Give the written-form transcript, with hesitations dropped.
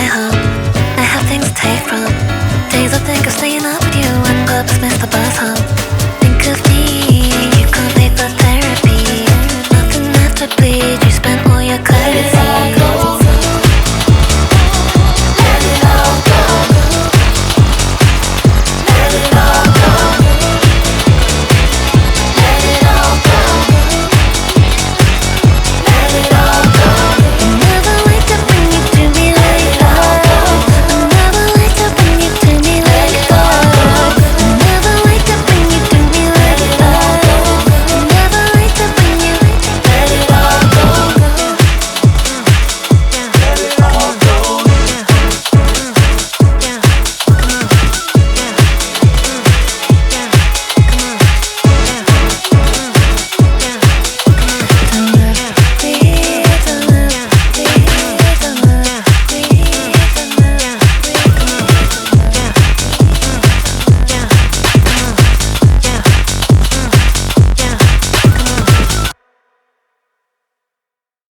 way home. I have things to take from days I think of staying up with you and purpose missed the bus home. Think of me, you can't pay for therapy. Nothing left to bleed, you spent all your credit.